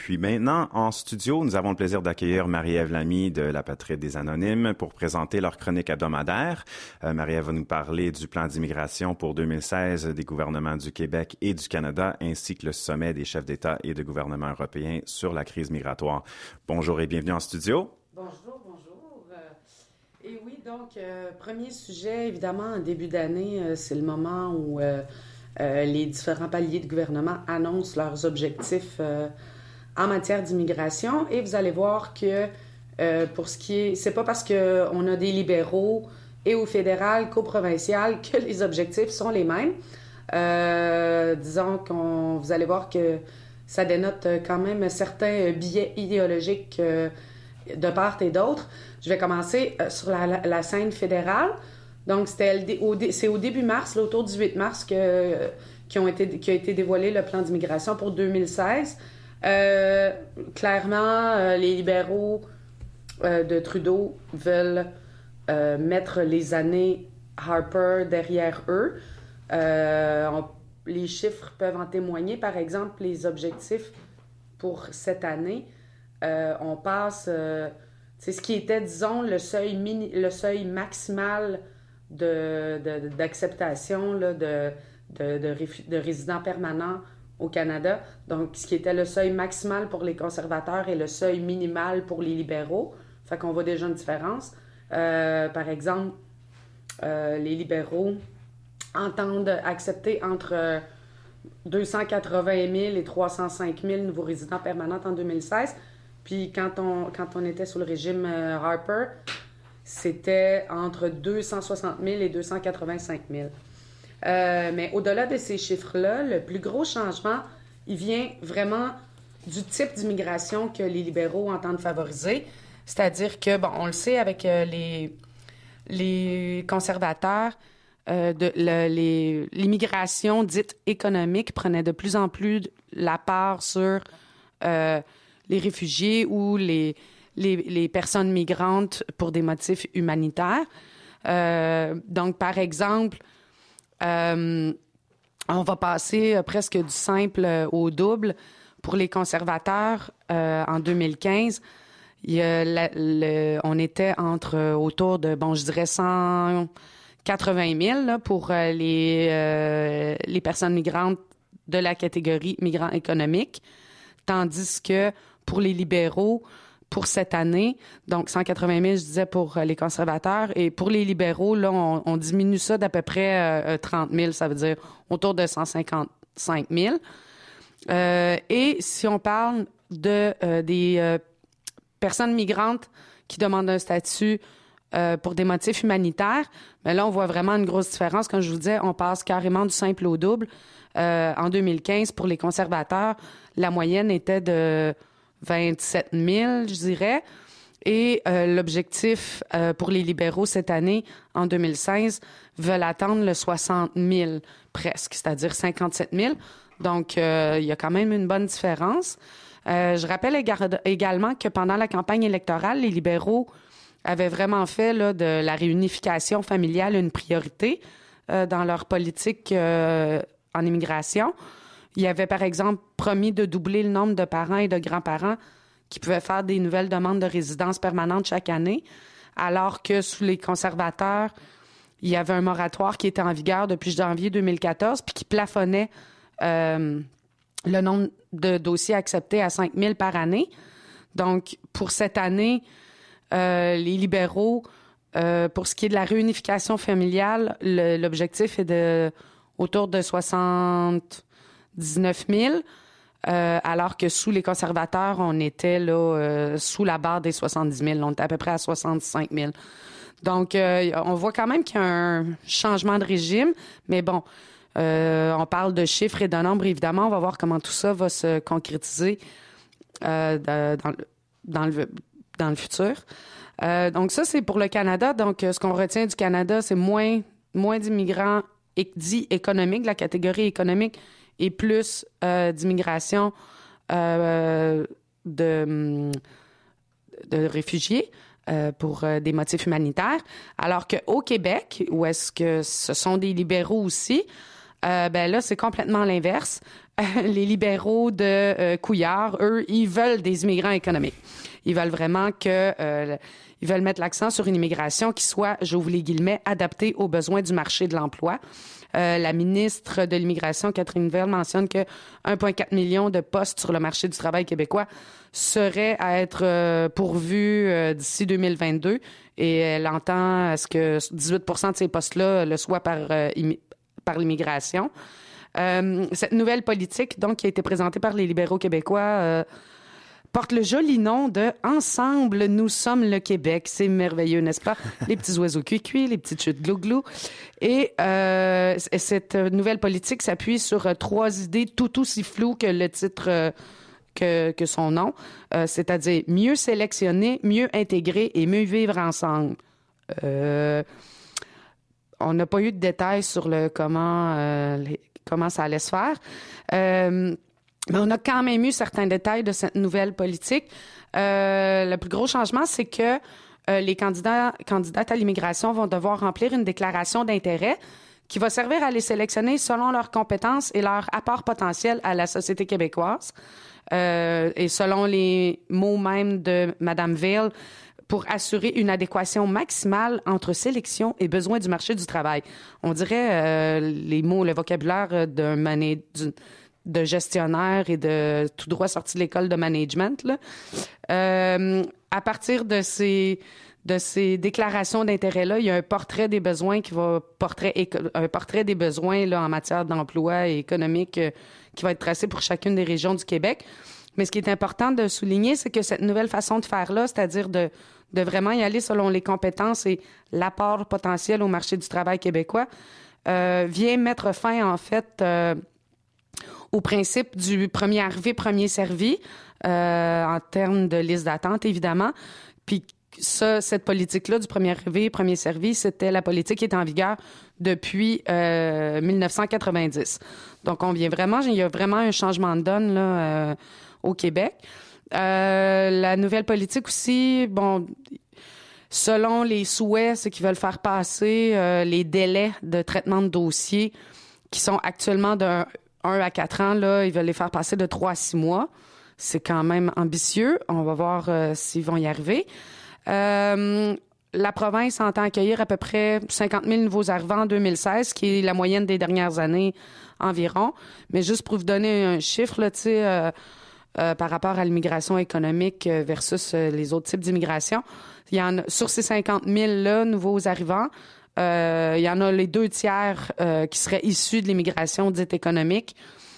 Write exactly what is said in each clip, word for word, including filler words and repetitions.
Puis maintenant, en studio, nous avons le plaisir d'accueillir Marie-Ève Lamy de La Patrie des Anonymes pour présenter leur chronique hebdomadaire. Euh, Marie-Ève va nous parler du plan d'immigration pour deux mille seize des gouvernements du Québec et du Canada, ainsi que le sommet des chefs d'État et de gouvernement européens sur la crise migratoire. Bonjour et bienvenue en studio. Bonjour, bonjour. Euh, et oui, donc, euh, premier sujet, évidemment, en début d'année, euh, c'est le moment où euh, euh, les différents paliers de gouvernement annoncent leurs objectifs euh, en matière d'immigration. Et vous allez voir que euh, pour ce qui est... C'est pas parce qu'on a des libéraux et au fédéral qu'au provincial que les objectifs sont les mêmes. Euh, disons qu'on... Vous allez voir que ça dénote quand même certains biais idéologiques euh, de part et d'autre. Je vais commencer euh, sur la, la, la scène fédérale. Donc, c'était au, c'est au début mars, là, autour du huit mars, que, euh, qui, ont été, qui a été dévoilé le plan d'immigration pour deux mille seize. Euh, clairement, euh, les libéraux euh, de Trudeau veulent euh, mettre les années Harper derrière eux. Euh, on, les chiffres peuvent en témoigner. Par exemple, les objectifs pour cette année, euh, on passe... Euh, c'est ce qui était, disons, le seuil, mini, le seuil maximal de, de, d'acceptation là, de, de, de, réfu, de résidents permanents au Canada. Donc, ce qui était le seuil maximal pour les conservateurs et le seuil minimal pour les libéraux. Fait qu'on voit déjà une différence. Euh, par exemple, euh, les libéraux entendent accepter entre deux cent quatre-vingt mille et trois cent cinq mille nouveaux résidents permanents en deux mille seize. Puis quand on, quand on était sous le régime euh, Harper, c'était entre deux cent soixante mille et deux cent quatre-vingt-cinq mille. Euh, mais au-delà de ces chiffres-là, le plus gros changement, il vient vraiment du type d'immigration que les libéraux entendent favoriser. C'est-à-dire que, bon, on le sait avec euh, les, les conservateurs, euh, de, le, les, l'immigration dite économique prenait de plus en plus la part sur euh, les réfugiés ou les, les, les personnes migrantes pour des motifs humanitaires. Euh, donc, par exemple, Euh, on va passer euh, presque du simple euh, au double. Pour les conservateurs, euh, en deux mille quinze, il y a la, le, on était entre euh, autour de, bon, je dirais cent quatre-vingt mille là, pour euh, les, euh, les personnes migrantes de la catégorie migrants économiques, tandis que pour les libéraux, pour cette année, donc cent quatre-vingt mille, je disais, pour les conservateurs. Et pour les libéraux, là, on, on diminue ça d'à peu près euh, trente mille, ça veut dire autour de cent cinquante-cinq mille. Euh, et si on parle de euh, des euh, personnes migrantes qui demandent un statut euh, pour des motifs humanitaires, bien là, on voit vraiment une grosse différence. Comme je vous disais, on passe carrément du simple au double. Euh, en deux mille quinze, pour les conservateurs, la moyenne était de vingt-sept mille, je dirais. Et euh, l'objectif euh, pour les libéraux cette année, en deux mille seize, veulent atteindre le soixante mille presque, c'est-à-dire cinquante-sept mille. Donc, euh, il y a quand même une bonne différence. Euh, je rappelle également que pendant la campagne électorale, les libéraux avaient vraiment fait là, de la réunification familiale une priorité euh, dans leur politique euh, en immigration. Il avait, par exemple, promis de doubler le nombre de parents et de grands-parents qui pouvaient faire des nouvelles demandes de résidence permanente chaque année, alors que sous les conservateurs, il y avait un moratoire qui était en vigueur depuis janvier deux mille quatorze puis qui plafonnait euh, le nombre de dossiers acceptés à cinq mille par année. Donc, pour cette année, euh, les libéraux, euh, pour ce qui est de la réunification familiale, le, l'objectif est de autour de soixante-dix-neuf mille, euh, alors que sous les conservateurs, on était là euh, sous la barre des soixante-dix mille. On était à peu près à soixante-cinq mille. Donc, euh, on voit quand même qu'il y a un changement de régime, mais bon, euh, on parle de chiffres et de nombres, évidemment. On va voir comment tout ça va se concrétiser euh, de, dans, le, dans, le, dans le futur. Euh, donc, ça, c'est pour le Canada. Donc, ce qu'on retient du Canada, c'est moins, moins d'immigrants dits économiques, la catégorie économique, et plus euh, d'immigration euh, de, de réfugiés euh, pour euh, des motifs humanitaires. Alors qu'au Québec, où est-ce que ce sont des libéraux aussi, euh, ben là, c'est complètement l'inverse. les libéraux de euh, Couillard, eux, ils veulent des immigrants économiques. Ils veulent vraiment que... Euh, ils veulent mettre l'accent sur une immigration qui soit, j'ouvre les guillemets, adaptée aux besoins du marché de l'emploi. Euh, la ministre de l'Immigration, Catherine Veil, mentionne que un virgule quatre million de postes sur le marché du travail québécois seraient à être euh, pourvus euh, d'ici deux mille vingt-deux. Et elle entend à ce que dix-huit pour cent de ces postes-là le soient par, euh, imi- par l'immigration. Euh, cette nouvelle politique, donc, qui a été présentée par les libéraux québécois, euh, porte le joli nom de « Ensemble, nous sommes le Québec ». C'est merveilleux, n'est-ce pas? Les petits oiseaux cuits-cuits, les petites chutes glou-glou. Et euh, cette nouvelle politique s'appuie sur euh, trois idées tout aussi floues que le titre, euh, que, que son nom, euh, c'est-à-dire mieux sélectionner, mieux intégrer et mieux vivre ensemble. Euh, on n'a pas eu de détails sur le comment, euh, les, comment ça allait se faire. Euh, Mais on a quand même eu certains détails de cette nouvelle politique. Euh, le plus gros changement, c'est que euh, les candidats, candidates à l'immigration vont devoir remplir une déclaration d'intérêt qui va servir à les sélectionner selon leurs compétences et leur apport potentiel à la société québécoise. Euh, et selon les mots mêmes de Mme Veil, pour assurer une adéquation maximale entre sélection et besoins du marché du travail. On dirait euh, les mots, le vocabulaire d'un mané... d'une de gestionnaire et de tout droit sorti de l'école de management. Là. Euh, à partir de ces, de ces déclarations d'intérêt-là, il y a un portrait des besoins qui va portrait un portrait des besoins là, en matière d'emploi et économique euh, qui va être tracé pour chacune des régions du Québec. Mais ce qui est important de souligner, c'est que cette nouvelle façon de faire-là, c'est-à-dire de, de vraiment y aller selon les compétences et l'apport potentiel au marché du travail québécois, euh, vient mettre fin, en fait, euh, au principe du premier arrivé, premier servi, euh, en termes de liste d'attente, évidemment. Puis ça, cette politique-là du premier arrivé, premier servi, c'était la politique qui est en vigueur depuis euh, mille neuf cent quatre-vingt-dix. Donc, on vient vraiment, il y a vraiment un changement de donne là, euh, au Québec. Euh, la nouvelle politique aussi, bon, selon les souhaits, ce qu'ils veulent faire passer, euh, les délais de traitement de dossiers qui sont actuellement d'un un à quatre ans, là, ils veulent les faire passer de trois à six mois. C'est quand même ambitieux. On va voir euh, s'ils vont y arriver. Euh, la province entend accueillir à peu près cinquante mille nouveaux arrivants en deux mille seize, qui est la moyenne des dernières années environ. Mais juste pour vous donner un chiffre, là, tu sais, euh, euh, par rapport à l'immigration économique versus euh, les autres types d'immigration, il y en a, sur ces cinquante mille là, nouveaux arrivants, Euh, il y en a les deux tiers euh, qui seraient issus de l'immigration dite économique.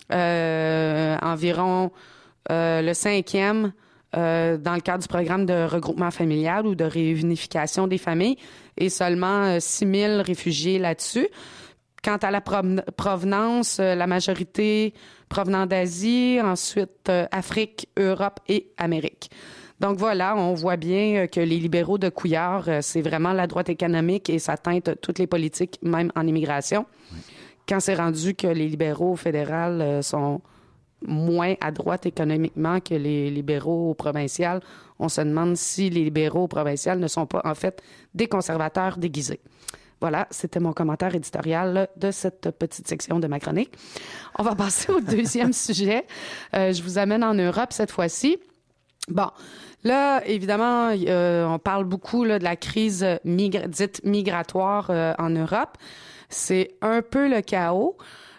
Euh, environ euh, le cinquième euh, dans le cadre du programme de regroupement familial ou de réunification des familles et seulement euh, six mille réfugiés là-dessus. Quant à la pro- provenance, euh, la majorité provenant d'Asie, ensuite euh, Afrique, Europe et Amérique. Donc voilà, on voit bien que les libéraux de Couillard, c'est vraiment la droite économique et ça teinte toutes les politiques, même en immigration. Oui. Quand c'est rendu que les libéraux fédéraux sont moins à droite économiquement que les libéraux provinciaux, on se demande si les libéraux provinciaux ne sont pas en fait des conservateurs déguisés. Voilà, c'était mon commentaire éditorial de cette petite section de ma chronique. On va passer au deuxième sujet. Euh, je vous amène en Europe cette fois-ci. Bon, là, évidemment, euh, on parle beaucoup là, de la crise migra- dite migratoire euh, en Europe. C'est un peu le chaos.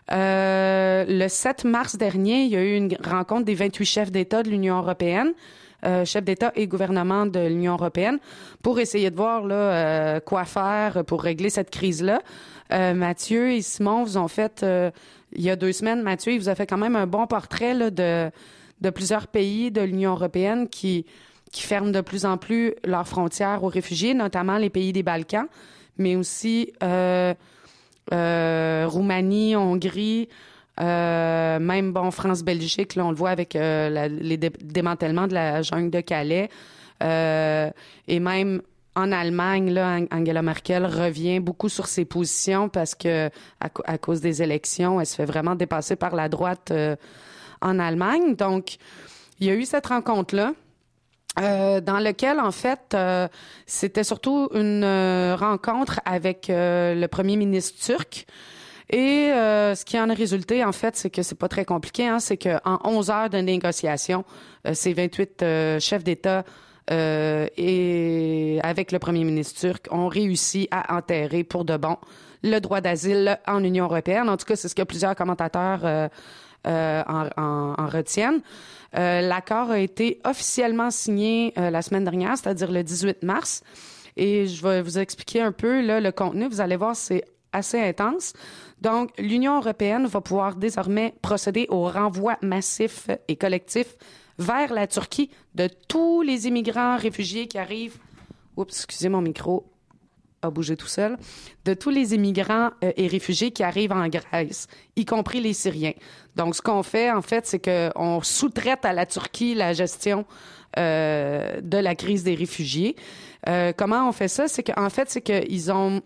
Euh, le sept mars dernier, il y a eu une rencontre des vingt-huit chefs d'État de l'Union européenne, euh, chefs d'État et gouvernement de l'Union européenne, pour essayer de voir là, euh, quoi faire pour régler cette crise-là. Euh, Mathieu et Simon vous ont fait, euh, il y a deux semaines, Mathieu, il vous a fait quand même un bon portrait là, de... de plusieurs pays de l'Union européenne qui, qui ferment de plus en plus leurs frontières aux réfugiés, notamment les pays des Balkans, mais aussi euh, euh, Roumanie, Hongrie, euh, même bon France-Belgique, là on le voit avec euh, la, les dé- démantèlements de la jungle de Calais, euh, et même en Allemagne, là, Angela Merkel revient beaucoup sur ses positions parce que à, à cause des élections, elle se fait vraiment dépasser par la droite euh, en Allemagne. Donc, il y a eu cette rencontre-là euh, dans laquelle, en fait, euh, c'était surtout une euh, rencontre avec euh, le premier ministre turc Et euh, ce qui en a résulté, en fait, c'est que c'est pas très compliqué. Hein, c'est qu'en onze heures de négociation, euh, ces vingt-huit euh, chefs d'État euh, et avec le premier ministre turc ont réussi à enterrer pour de bon le droit d'asile en Union européenne. En tout cas, c'est ce que plusieurs commentateurs euh, euh, en, en, en retiennent. Euh, l'accord a été officiellement signé euh, la semaine dernière, c'est-à-dire le dix-huit mars. Et je vais vous expliquer un peu là, le contenu. Vous allez voir, c'est assez intense. Donc, l'Union européenne va pouvoir désormais procéder au renvoi massif et collectif vers la Turquie de tous les immigrants réfugiés qui arrivent... Oups, excusez, mon micro a bougé tout seul. De tous les immigrants euh, et réfugiés qui arrivent en Grèce, y compris les Syriens. Donc, ce qu'on fait, en fait, c'est qu'on sous-traite à la Turquie la gestion euh, de la crise des réfugiés. Euh, comment on fait ça? C'est qu'en fait, c'est qu'ils ont...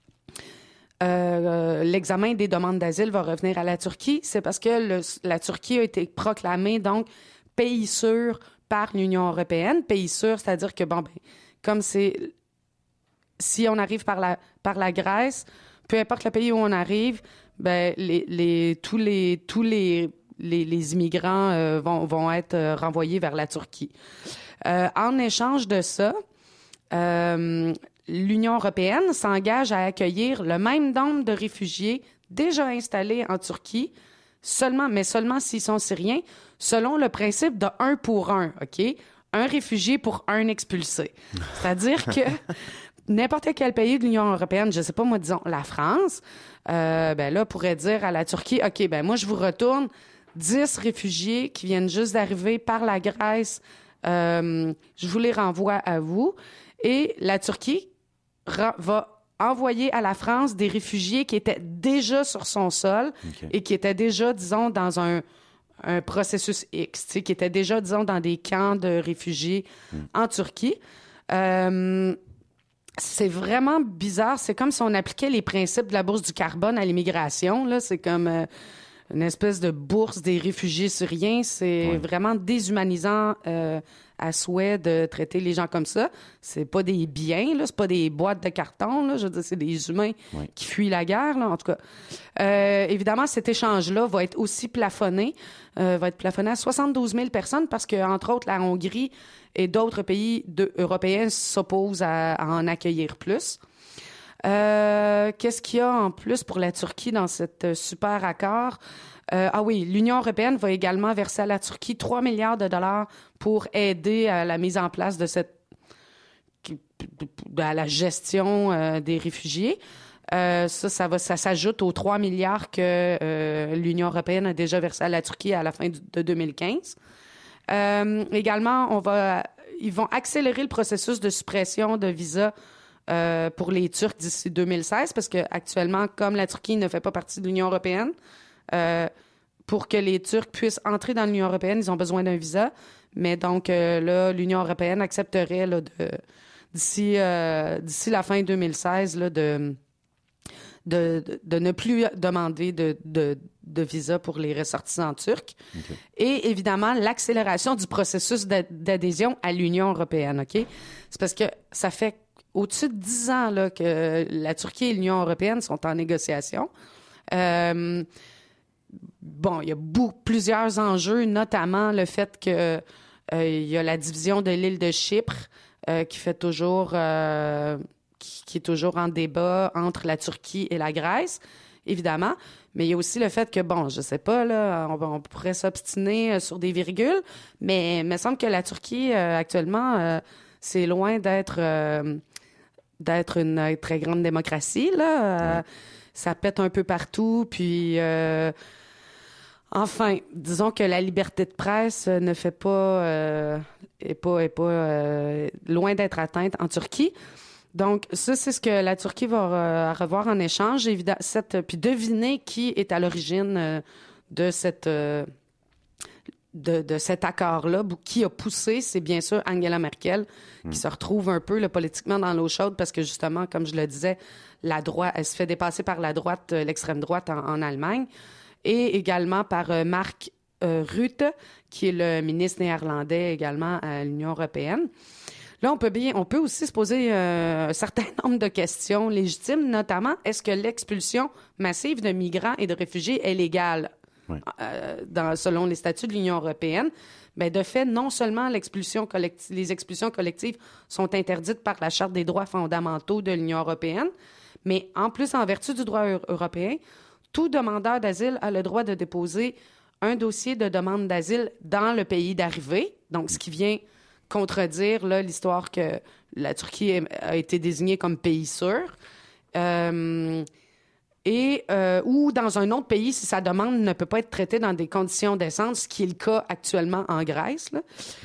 Euh, l'examen des demandes d'asile va revenir à la Turquie. C'est parce que le, la Turquie a été proclamée, donc, pays sûr par l'Union européenne. Pays sûr, c'est-à-dire que, bon, ben, comme c'est... Si on arrive par la, par la Grèce, peu importe le pays où on arrive, ben, les, les, tous les, tous les, les, les immigrants euh, vont, vont être euh, renvoyés vers la Turquie. Euh, en échange de ça, euh, l'Union européenne s'engage à accueillir le même nombre de réfugiés déjà installés en Turquie, seulement, mais seulement s'ils sont syriens, selon le principe de un pour un, OK? Un réfugié pour un expulsé. C'est-à-dire que n'importe quel pays de l'Union européenne, je ne sais pas, moi, disons, la France, euh, ben là, pourrait dire à la Turquie, OK, ben moi, je vous retourne dix réfugiés qui viennent juste d'arriver par la Grèce, euh, je vous les renvoie à vous. Et la Turquie ra- va envoyer à la France des réfugiés qui étaient déjà sur son sol okay. et qui étaient déjà, disons, dans un, un processus X, tu sais, qui étaient déjà, disons, dans des camps de réfugiés mm. en Turquie. Euh, c'est vraiment bizarre. C'est comme si on appliquait les principes de la bourse du carbone à l'immigration. Là. C'est comme euh, une espèce de bourse des réfugiés syriens. C'est ouais. vraiment déshumanisant euh, à souhait de traiter les gens comme ça. C'est pas des biens, là. C'est pas des boîtes de carton. Là. Je veux dire, c'est des humains ouais. qui fuient la guerre, là, en tout cas. Euh, évidemment, cet échange-là va être aussi plafonné. Euh, va être plafonné à soixante-douze mille personnes parce que, entre autres, la Hongrie et d'autres pays de, européens s'opposent à, à en accueillir plus. Euh, qu'est-ce qu'il y a en plus pour la Turquie dans cet super accord? Euh, ah oui, l'Union européenne va également verser à la Turquie trois milliards de dollars pour aider à la mise en place de cette... à la gestion euh, des réfugiés. Euh, ça, ça, va, ça s'ajoute aux trois milliards que euh, l'Union européenne a déjà versé à la Turquie à la fin de deux mille quinze. Euh, également, on va, ils vont accélérer le processus de suppression de visas euh, pour les Turcs d'ici deux mille seize, parce qu'actuellement, comme la Turquie ne fait pas partie de l'Union européenne, euh, pour que les Turcs puissent entrer dans l'Union européenne, ils ont besoin d'un visa. Mais donc, euh, là, l'Union européenne accepterait là, de, d'ici, euh, d'ici la fin deux mille seize là, de... De, de, de ne plus demander de, de, de visa pour les ressortissants turcs. Okay. Et évidemment, l'accélération du processus d'adhésion à l'Union européenne. OK? C'est parce que ça fait au-dessus de dix ans là, que la Turquie et l'Union européenne sont en négociation. Euh, bon, il y a beaucoup, plusieurs enjeux, notamment le fait qu'il euh, y a la division de l'île de Chypre euh, qui fait toujours... Euh, qui est toujours en débat entre la Turquie et la Grèce, évidemment. Mais il y a aussi le fait que, bon, je sais pas, là, on, on pourrait s'obstiner sur des virgules, mais il me semble que la Turquie, euh, actuellement, euh, c'est loin d'être, euh, d'être une très grande démocratie, là. Euh, ouais. Ça pète un peu partout, puis... Euh, enfin, disons que la liberté de presse ne fait pas... Euh, est pas, est pas euh, loin d'être atteinte en Turquie. Donc, ça, c'est ce que la Turquie va euh, revoir en échange. Évidemment, cette, puis deviner qui est à l'origine euh, de, cette, euh, de, de cet accord-là. Qui a poussé, c'est bien sûr Angela Merkel, mmh. qui se retrouve un peu là, politiquement dans l'eau chaude parce que, justement, comme je le disais, la droite, elle se fait dépasser par la droite, l'extrême droite en, en Allemagne, et également par euh, Mark euh, Rutte, qui est le ministre néerlandais également à l'Union européenne. Là, on peut bien, on peut aussi se poser euh, un certain nombre de questions légitimes, notamment, est-ce que l'expulsion massive de migrants et de réfugiés est légale? Oui. Euh, dans, selon les statuts de l'Union européenne? Bien, de fait, non seulement l'expulsion collective, les expulsions collectives sont interdites par la Charte des droits fondamentaux de l'Union européenne, mais en plus, en vertu du droit européen, tout demandeur d'asile a le droit de déposer un dossier de demande d'asile dans le pays d'arrivée, donc ce qui vient contredire là, l'histoire que la Turquie a été désignée comme pays sûr, euh, et euh, ou dans un autre pays si sa demande ne peut pas être traitée dans des conditions décentes, ce qui est le cas actuellement en Grèce. Là.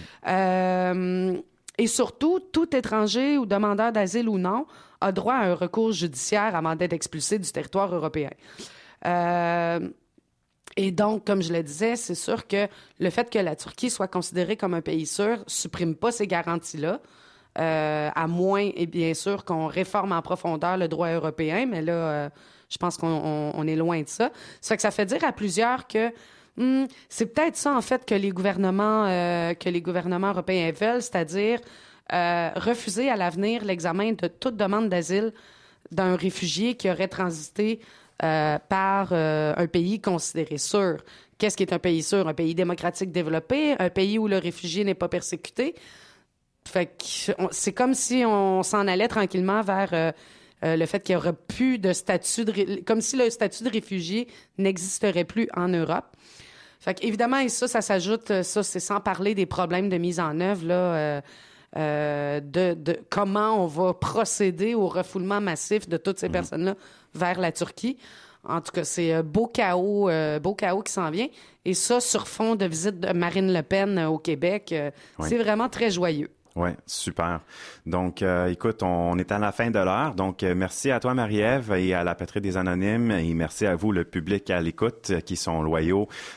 Euh, et surtout, tout étranger ou demandeur d'asile ou non a droit à un recours judiciaire avant d'être expulsé du territoire européen. Euh, Et donc, comme je le disais, c'est sûr que le fait que la Turquie soit considérée comme un pays sûr ne supprime pas ces garanties-là, euh, à moins, et bien sûr, qu'on réforme en profondeur le droit européen, mais là, euh, je pense qu'on on, on est loin de ça. Ça fait que ça fait dire à plusieurs que hmm, c'est peut-être ça, en fait, que les gouvernements, euh, que les gouvernements européens veulent, c'est-à-dire euh, refuser à l'avenir l'examen de toute demande d'asile d'un réfugié qui aurait transité Euh, par euh, un pays considéré sûr. Qu'est-ce qui est un pays sûr? Un pays démocratique développé, un pays où le réfugié n'est pas persécuté. Fait que on, c'est comme si on s'en allait tranquillement vers euh, euh, le fait qu'il n'y aurait plus de statut, de, comme si le statut de réfugié n'existerait plus en Europe. Fait que, évidemment, et ça, ça s'ajoute, ça, c'est sans parler des problèmes de mise en œuvre, là, euh, Euh, de, de comment on va procéder au refoulement massif de toutes ces mmh. personnes-là vers la Turquie. En tout cas, c'est un beau chaos, euh, beau chaos qui s'en vient. Et ça, sur fond de visite de Marine Le Pen euh, au Québec, euh, oui. c'est vraiment très joyeux. Oui, super. Donc, euh, écoute, on est à la fin de l'heure. Donc, euh, merci à toi, Marie-Ève, et à la Patrie des Anonymes. Et merci à vous, le public à l'écoute, qui sont loyaux